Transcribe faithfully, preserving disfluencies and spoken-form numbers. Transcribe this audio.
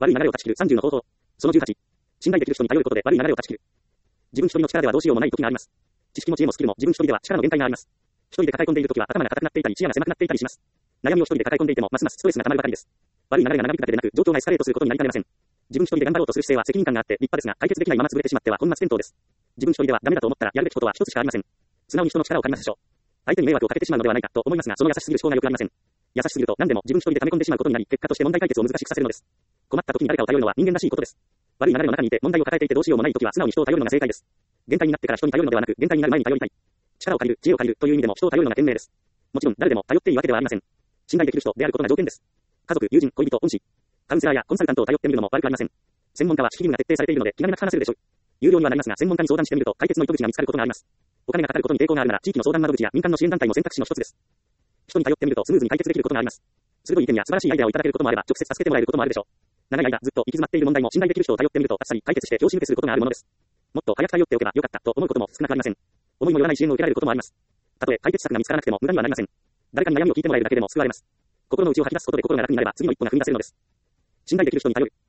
悪い流れを断ち切るさんじゅうの方法。そのじゅうはち。信頼できる人に頼ることで悪い流れを断ち切る。自分一人の力ではどうしようもない時があります。知識も知恵もスキルも自分一人では力の限界があります。一人で抱え込んでいる時は頭が硬くなっていたり視野が狭くなっていたりします。悩みを一人で抱え込んでいてもますますストレスが溜まるばかりです。悪い流れが長引くだけでなく状況がエスカレートすることになりかねません。自分一人で頑張ろうとする姿勢は責任感があって立派ですが解決できないまま潰れてしまっては本末転倒です。自分一人ではダメだと思ったらやるべきことは一つしかありません。素直に人の力を借りますでしょう。相手に迷惑をかけてしまうのではないかと思いますがその優しすぎる思考が良くありません。優しすぎると何でも自分一人で溜め込んでしまうことになり結果として問題解決を難しくさせるのです。困った時に誰かを頼るのは人間らしいことです。悪い流れの中にいて問題を抱えていてどうしようもない時は素直に人を頼るのが正解です。限界になってから人に頼るのではなく限界になる前に頼りたい。力を借りる、知恵を借りるという意味でも人を頼るのが賢明です。もちろん誰でも頼っていいわけではありません。信頼できる人であることが条件です。家族、友人、恋人、恩師、カウンセラーやコンサルタントを頼ってみるのも悪くありません。専門家は守秘義務が徹底されているので気兼ねなく話せるでしょう。有料にはなりますが専門家に相談してみると解決の糸口が見つかることがあります。お金がかかることに抵抗があるなら地域の相談窓口や民間の支援団体も選択肢の一つです。人に頼ってみるとスムーズに解決できることがあります。鋭い意見や素晴らしいアイデアをいただけることもあれば直接助けてもらえることもあるでしょう。長い間ずっと行き詰まっている問題も信頼できる人を頼ってみるとあっさり解決して拍子抜けすることがあるものです。もっと早く頼っておけばよかったと思うことも少なくありません。思いもよらない支援を受けられることもあります。たとえ解決策が見つからなくても無駄にはなりません。誰かに悩みを聞いてもらえるだけでも救われます。心の内を吐き出すことで心が楽になれば次の一歩が踏み出せるのです。信頼できる人に頼る。